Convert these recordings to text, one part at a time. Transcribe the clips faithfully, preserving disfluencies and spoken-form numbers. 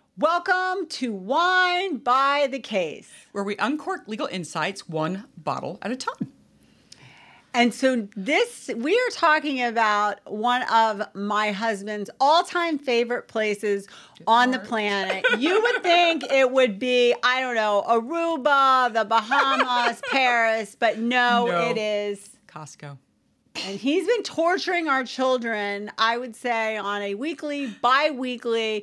Welcome to Wine by the Case, where we uncork legal insights one bottle at a time. And so this, we are talking about one of my husband's all-time favorite places Good on part. the planet. You would think it would be, I don't know, Aruba, the Bahamas, Paris, but no, no, it is Costco. And he's been torturing our children, I would say, on a weekly, bi-weekly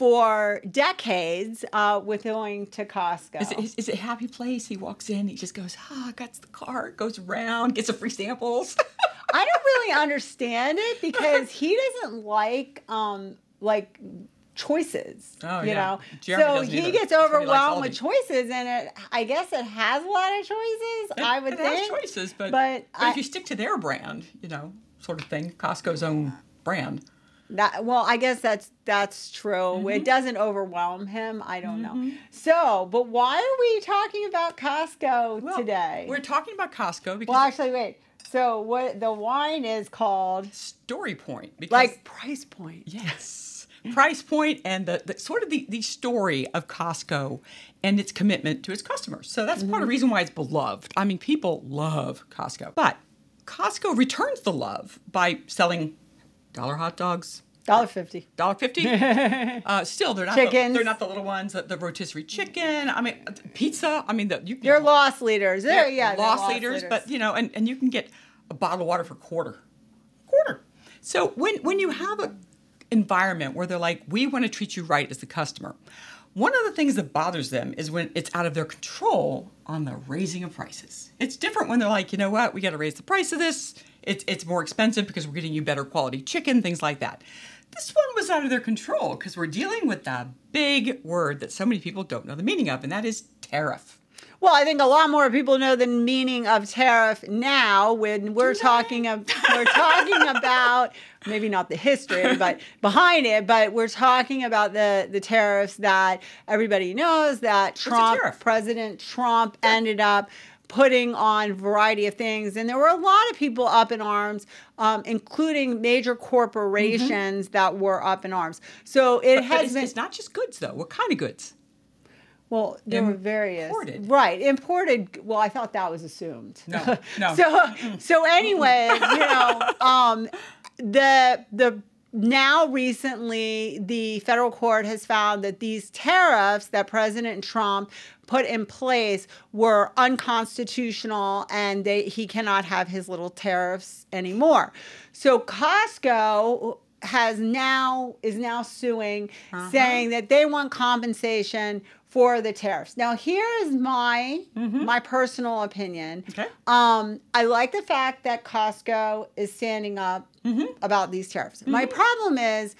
for decades uh, with going to Costco. Is it, is it a happy place? He walks in, he just goes, ah, oh, gets the cart, goes around, gets some free samples. I don't really understand it because he doesn't like, um, like, choices, oh, you yeah. know, Jeremy so he either. gets overwhelmed with choices, and it, I guess it has a lot of choices. It, I would it think has choices, but, but, but I, if you stick to their brand, you know, sort of thing, Costco's own brand. That, well, I guess that's that's true. Mm-hmm. It doesn't overwhelm him. I don't mm-hmm. know. So, but why are we talking about Costco well, today? We're talking about Costco because. Well, actually, wait. So, what the wine is called? Story Point. Because, like price point. Yes. Price point and the, the sort of the, the story of Costco and its commitment to its customers. So that's mm-hmm. part of the reason why it's beloved. I mean, people love Costco. But Costco returns the love by selling dollar hot dogs. one dollar fifty. one dollar fifty. uh, still, they're not the, they're not the little ones, the, the rotisserie chicken. I mean, pizza. I mean, the, you, they're you know, loss leaders. They're, they're yeah, loss, they're loss leaders, leaders. But, you know, and, and you can get a bottle of water for a quarter. Quarter. So when, when you have a environment where they're like, we want to treat you right as the customer. One of the things that bothers them is when it's out of their control on the raising of prices. It's different when they're like, you know what, we got to raise the price of this. It's it's more expensive because we're getting you better quality chicken, things like that. This one was out of their control because we're dealing with the big word that so many people don't know the meaning of, and that is tariff. Well, I think a lot more people know the meaning of tariff now when we're talking of, we're talking about maybe not the history, but behind it, but we're talking about the, the tariffs that everybody knows that Trump, President Trump yeah. ended up putting on a variety of things. And there were a lot of people up in arms, um, including major corporations mm-hmm. that were up in arms. So it but, has but it's, been... It's not just goods, though. What kind of goods? Well, there imported. were various. Imported. Right. Imported. Well, I thought that was assumed. No. No. so, so anyways, you know, um, the, the, now recently, the federal court has found that these tariffs that President Trump put in place were unconstitutional, and they, he cannot have his little tariffs anymore. So Costco has now is now suing, uh-huh. saying that they want compensation for the tariffs. Now, here is my mm-hmm. my personal opinion. Okay. Um, I like the fact that Costco is standing up mm-hmm. about these tariffs. Mm-hmm. My problem is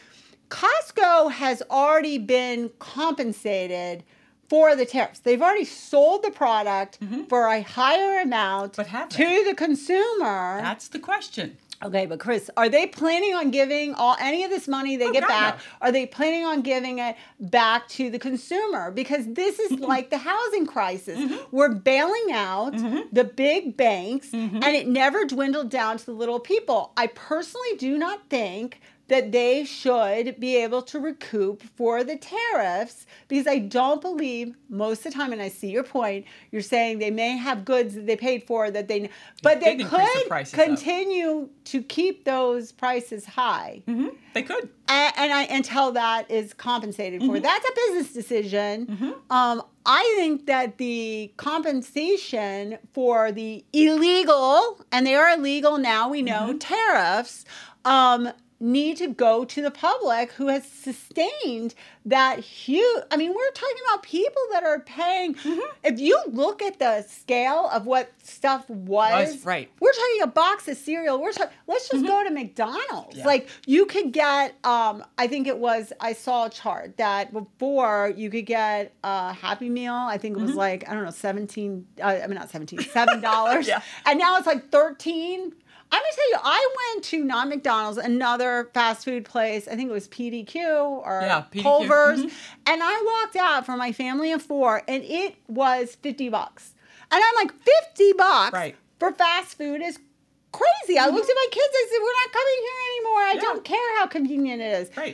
Costco has already been compensated for the tariffs. They've already sold the product mm-hmm. for a higher amount but have to they? the consumer. That's the question. Okay, but Chris, are they planning on giving all any of this money they oh, get God, back? No. Are they planning on giving it back to the consumer? Because this is mm-hmm. like the housing crisis. Mm-hmm. We're bailing out mm-hmm. the big banks, mm-hmm. and it never dwindled down to the little people. I personally do not think that they should be able to recoup for the tariffs, because I don't believe most of the time, and I see your point, you're saying they may have goods that they paid for that they, but they, they could the continue up. to keep those prices high. Mm-hmm. They could. And, and I, until that is compensated for. Mm-hmm. That's a business decision. Mm-hmm. Um, I think that the compensation for the illegal, and they are illegal now, we know, mm-hmm. tariffs, um, need to go to the public who has sustained that huge. I mean, we're talking about people that are paying. Mm-hmm. If you look at the scale of what stuff was, was right. We're talking a box of cereal. We're talking. Let's just mm-hmm. go to McDonald's. Yeah. Like you could get. Um, I think it was. I saw a chart that before you could get a Happy Meal. I think it was mm-hmm. like I don't know, seventeen. Uh, I mean, not seventeen. Seven dollars. yeah. And now it's like thirteen. I'm going to tell you, I went to not McDonald's, another fast food place. I think it was P D Q or yeah, P D Q. Culver's. Mm-hmm. And I walked out for my family of four, and it was fifty bucks. And I'm like, fifty bucks right. for fast food is crazy. Mm-hmm. I looked at my kids. I said, we're not coming here anymore. I yeah. don't care how convenient it is. Right.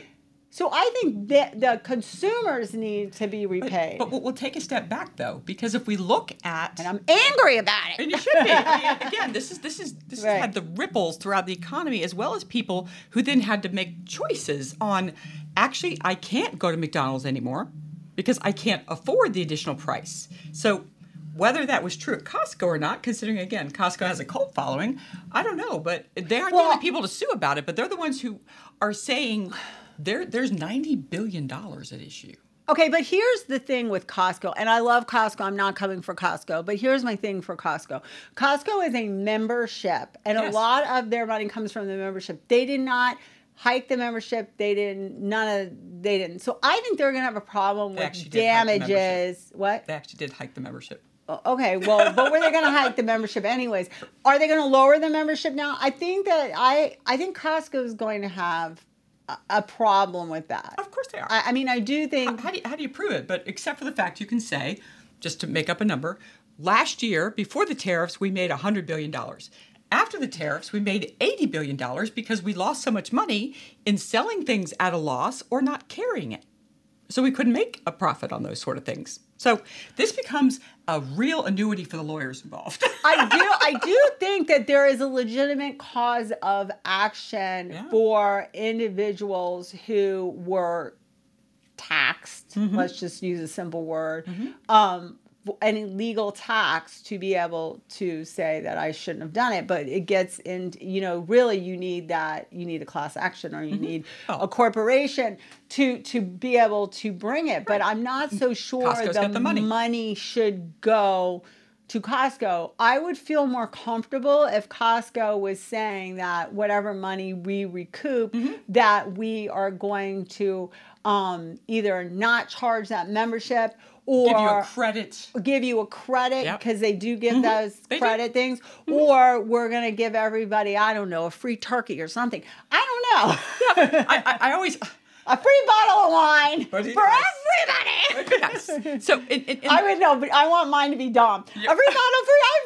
So I think that the consumers need to be repaid. But, but we'll take a step back though, because if we look at, and I'm angry about it. and you should be. I mean, again, this is this is this Right. has had the ripples throughout the economy, as well as people who then had to make choices on. Actually, I can't go to McDonald's anymore because I can't afford the additional price. So whether that was true at Costco or not, considering, again, Costco has a cult following, I don't know. But they aren't Well, the only people to sue about it, but they're the ones who are saying there there's ninety billion dollars at issue. Okay, but here's the thing with Costco, and I love Costco. I'm not coming for Costco, but here's my thing for Costco. Costco is a membership, and Yes. a lot of their money comes from the membership. They did not hike the membership. They didn't, none of, they didn't. So I think they're going to have a problem They with actually did hike the membership. damages. What? They actually did hike the membership. Okay, well, but were they going to hike the membership anyways? Are they going to lower the membership now? I think that I, I think Costco is going to have a, a problem with that. Of course they are. I, I mean, I do think. How, how do you, how do you prove it? But except for the fact you can say, just to make up a number, last year, before the tariffs, we made one hundred billion dollars. After the tariffs, we made eighty billion dollars because we lost so much money in selling things at a loss or not carrying it. So we couldn't make a profit on those sort of things. So this becomes a real annuity for the lawyers involved. I do I do think that there is a legitimate cause of action Yeah. for individuals who were taxed, Mm-hmm. let's just use a simple word, um, an illegal tax to be able to say that I shouldn't have done it. But it gets in, you know, really you need that, you need a class action or you need Oh. a corporation to to be able to bring it. But I'm not so sure Costco's the got the money. money should go to Costco. I would feel more comfortable if Costco was saying that whatever money we recoup, Mm-hmm. that we are going to um, either not charge that membership or Give you a credit. give you a credit Yep. because they do give those They do. credit things, or we're going to give everybody, I don't know, a free turkey or something. I don't know. I, I, I always... A free bottle of wine But it for is. everybody. Yes. So in, in, in, I would know, but I want mine to be dumb. Yeah. A free bottle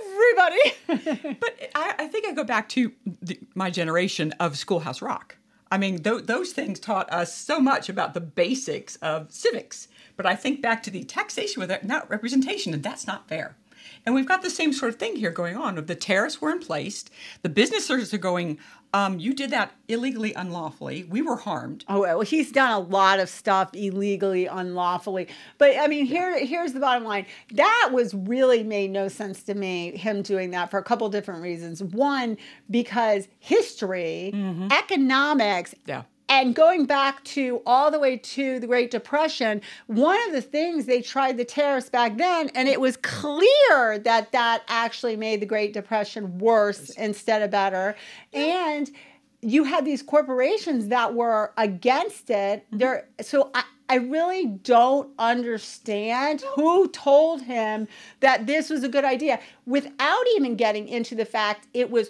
for everybody. But I, I think I go back to the, my generation of Schoolhouse Rock. I mean, th- those things taught us so much about the basics of civics. But I think back to the taxation without not representation, and that's not fair. And we've got the same sort of thing here going on. The tariffs were in place. The businesses are going, um, you did that illegally, unlawfully. We were harmed. Oh, well, he's done a lot of stuff illegally, unlawfully. But I mean, here, here's the bottom line. That was really made no sense to me, him doing that for a couple different reasons. One, because history, economics, Yeah. and going back to all the way to the Great Depression, one of the things they tried the tariffs back then, and it was clear that that actually made the Great Depression worse instead of better. And you had these corporations that were against it. They're, so I, I really don't understand who told him that this was a good idea without even getting into the fact it was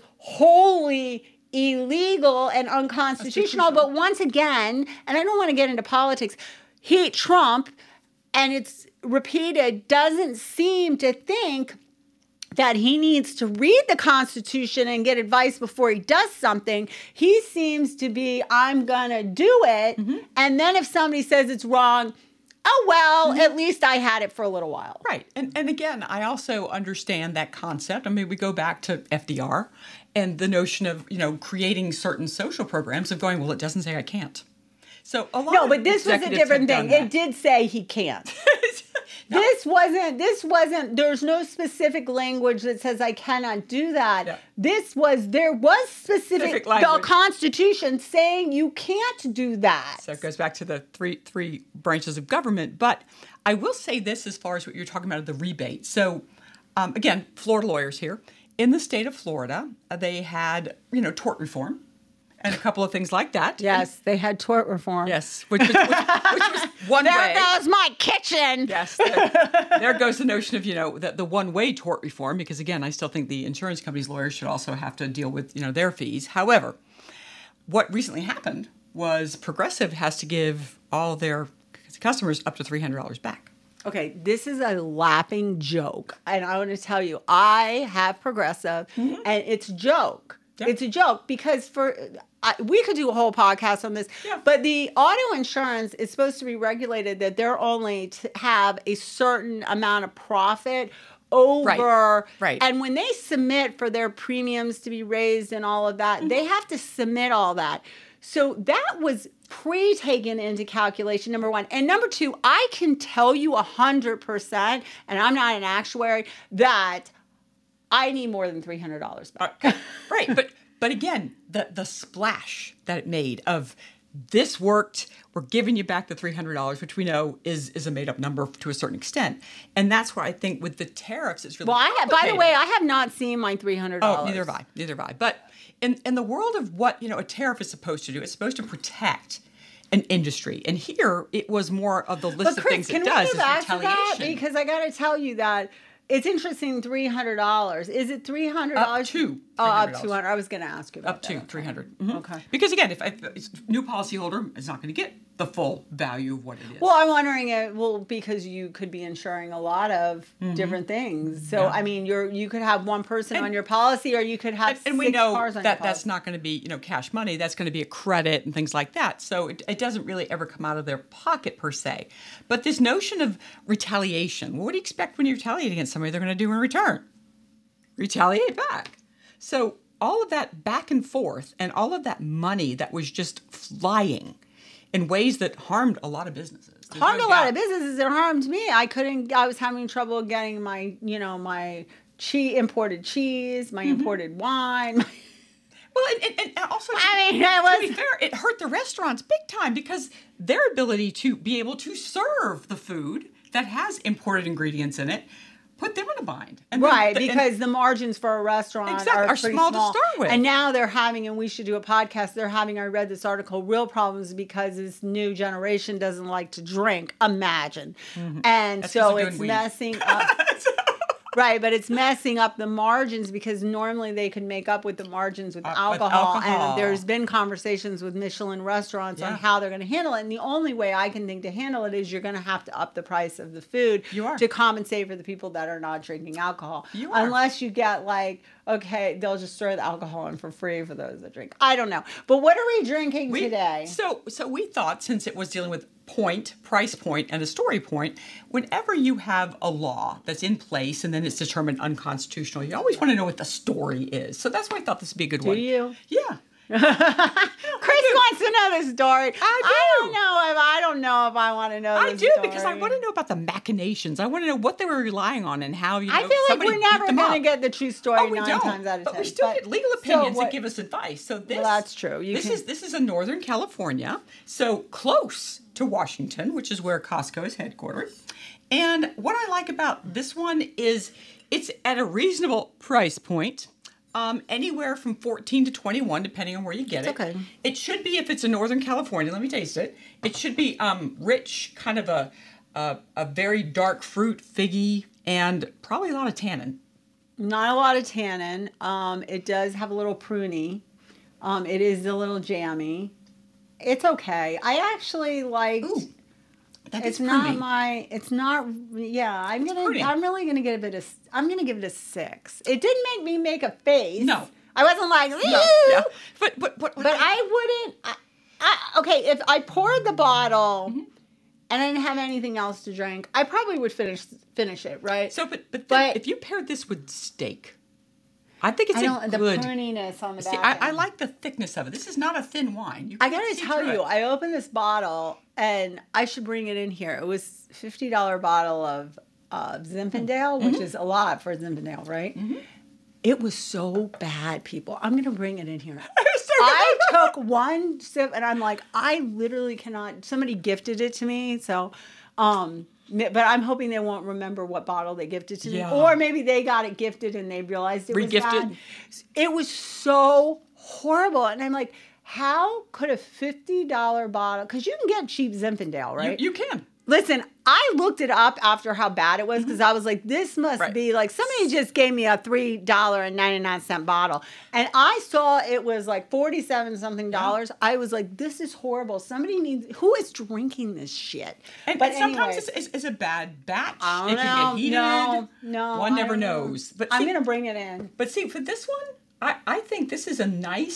wholly illegal and unconstitutional. But once again, and I don't want to get into politics, he, Trump, and it's repeated, doesn't seem to think that he needs to read the Constitution and get advice before he does something. He seems to be, I'm going to do it. Mm-hmm. And then if somebody says it's wrong, oh, well, at least I had it for a little while. Right. And and again, I also understand that concept. I mean, we go back to F D R and the notion of, you know, creating certain social programs of going, well, it doesn't say I can't. So a lot No, of but this was a executives different have thing. done It did say he can't. that. This wasn't, this wasn't, there's no specific language that says I cannot do that. Yeah. This was, there was specific, Specific the language. Constitution saying you can't do that. So it goes back to the three three branches of government. But I will say this as far as what you're talking about, the rebate. So um, again, Florida lawyers here. In the state of Florida, uh, they had, you know, tort reform and a couple of things like that. Yes, they had tort reform. Yes, which was, which, which was one There way. goes my kitchen. Yes, there, there goes the notion of, you know, the, the one-way tort reform, because again, I still think the insurance companies' lawyers should also have to deal with, you know, their fees. However, what recently happened was Progressive has to give all their customers up to three hundred dollars back. Okay, this is a laughing joke. And I want to tell you, I have Progressive, and it's a joke. Yeah. It's a joke because for I, we could do a whole podcast on this. Yeah. But the auto insurance is supposed to be regulated that they're only to have a certain amount of profit over. Right. Right. And when they submit for their premiums to be raised and all of that, mm-hmm. they have to submit all that. So that was pre-taken into calculation, number one. And number two, I can tell you one hundred percent, and I'm not an actuary, that I need more than three hundred dollars back. Uh, right. But but again, the, the splash that it made of this worked, we're giving you back the three hundred dollars, which we know is, is a made-up number to a certain extent. And that's why I think with the tariffs, it's really Well, I have, by the way, I have not seen my three hundred dollars. Oh, neither have I. Neither have I. But in, in the world of what, you know, a tariff is supposed to do, it's supposed to protect an industry. And here, it was more of the list but of Chris, things can it we does go is back retaliation. To that? Because I got to tell you that it's interesting, three hundred dollars. Is it three hundred dollars? Up to Oh, up to two hundred dollars. I was going to ask you about Up to that. three hundred dollars. Mm-hmm. Okay. Because again, if, if a new policyholder is not going to get the full value of what it is. Well, I'm wondering, it, well, because you could be insuring a lot of mm-hmm. different things. So, yeah. I mean, you're you could have one person and, on your policy, or you could have and, six and we know cars on that your that's not going to be, you know, cash money. That's going to be a credit and things like that. So it, it doesn't really ever come out of their pocket per se. But this notion of retaliation, what do you expect when you retaliate against somebody they're going to do in return? Retaliate back. So all of that back and forth and all of that money that was just flying in ways that harmed a lot of businesses. There's harmed no a lot doubt. of businesses. It harmed me. I couldn't. I was having trouble getting my, you know, my cheese, imported cheese, my mm-hmm. imported wine. My well, and, and, and also, I mean, to, I was, to be fair, it hurt the restaurants big time because their ability to be able to serve the food that has imported ingredients in it put them in a bind. And right, the, the, because the margins for a restaurant exactly, are, are pretty small, small to start with. And now they're having, and we should do a podcast, they're having, I read this article, real problems because this new generation doesn't like to drink, imagine. Mm-hmm. And That's so it's messing up. Right, but it's messing up the margins because normally they could make up with the margins with, uh, alcohol, with alcohol. And there's been conversations with Michelin restaurants yeah. on how they're going to handle it. And the only way I can think to handle it is you're going to have to up the price of the food you are. to compensate for the people that are not drinking alcohol. You are. Unless you get like, okay, they'll just throw the alcohol in for free for those that drink. I don't know. But what are we drinking we, today? So, so we thought, since it was dealing with point, price point, and a story point, whenever you have a law that's in place and then it's determined unconstitutional, you always want to know what the story is. So that's why I thought this would be a good Do one. Do you? Yeah. Chris wants to know the story. I do. I don't know if I don't know if I want to know. I the do story. because I want to know about the machinations. I want to know what they were relying on and how you. Know, I feel like we're never going to get the true story oh, we nine don't. times out of but ten. we still but, get legal opinions so what, that give us advice. So this, well, that's true. You this can, is this is in Northern California, so close to Washington, which is where Costco is headquartered. And what I like about this one is it's at a reasonable price point. Um, anywhere from fourteen to twenty-one, depending on where you get it's it. Okay. It should be, if it's in Northern California, let me taste it. It should be um, rich, kind of a, a a very dark fruit, figgy, and probably a lot of tannin. Not a lot of tannin. Um, it does have a little pruny. Um, it is a little jammy. It's okay. I actually liked. Ooh. That It's is not pruny. my. It's not. Yeah, I'm It's gonna. pruny. I'm really gonna give it a. I'm gonna give it a six. It didn't make me make a face. No. I wasn't like. No, "Ew." yeah. But but but, But I wouldn't. I, I, okay, if I poured the bottle Mm-hmm. and I didn't have anything else to drink, I probably would finish finish it. Right. So but but, But- then if you paired this with steak, I think it's I a don't. The good. pruniness on the See, back. I, I end. like the thickness of it. This is not a thin wine. You I can't gotta see tell through you, it. I opened this bottle and I should bring it in here. It was a fifty dollars bottle of uh, Zinfandel, Mm-hmm. which is a lot for Zinfandel, right? Mm-hmm. It was so bad, people. I'm gonna bring it in here. I took one sip and I'm like, I literally cannot. Somebody gifted it to me, so. Um, but I'm hoping they won't remember what bottle they gifted to Yeah. me, or maybe they got it gifted and they realized it was Regifted. bad. It was so horrible, and I'm like, how could a fifty dollars bottle? Because you can get cheap Zinfandel, right? You, you can. Listen, I looked it up after how bad it was because I was like, this must Right. be like somebody just gave me a three dollars and ninety-nine cents bottle. And I saw it was like forty-seven something dollars. I was like, this is horrible. Somebody needs, who is drinking this shit? And, but and sometimes anyways, it's, it's, it's a bad batch. I don't it can know. get heated. No, no. One I never don't know. knows. But I'm see, going to bring it in. But see, for this one, I, I think this is a nice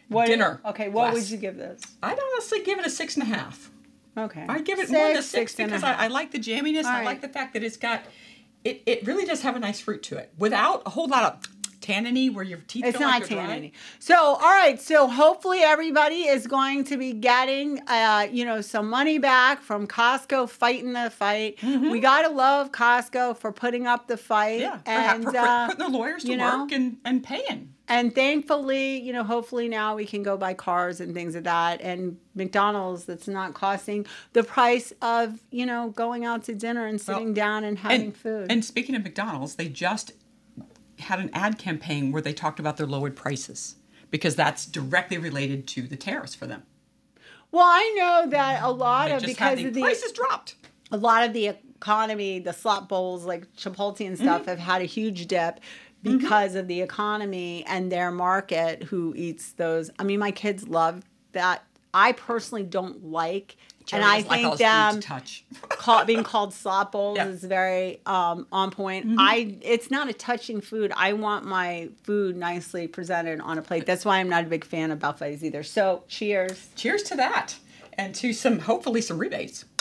What dinner. Okay, what glass. would you give this? I'd honestly give it a six and a half. Okay. I'd give it Six, more than a six six and a because I, half. I like the jamminess. All I right. like the fact that it's got, it, it really does have a nice fruit to it without a whole lot of tanniny where your teeth It's feel not like they're dry. tanniny. So, all right. So, hopefully, everybody is going to be getting, uh, you know, some money back from Costco fighting the fight. Mm-hmm. We gotta love Costco for putting up the fight. Yeah, for, and for, for uh, putting their lawyers to you know, work and, and paying. And thankfully, you know, hopefully now we can go buy cars and things like that. And McDonald's, that's not costing the price of, you know, going out to dinner and sitting Well, down and having and, food. And speaking of McDonald's, they just had an ad campaign where they talked about their lowered prices because that's directly related to the tariffs for them. Well, I know that a lot They of just because had the of the prices dropped. a lot of the economy, the slot bowls like Chipotle and stuff Mm-hmm. have had a huge dip because mm-hmm. of the economy and their market who eats those. I mean, my kids love that. I personally don't like, Jerry and I doesn't like all think his food them to touch. call, being called slot bowls Yeah. is very um, on point. Mm-hmm. I it's not a touching food. I want my food nicely presented on a plate. That's why I'm not a big fan of buffets either. So cheers. Cheers to that, and to some hopefully some rebates.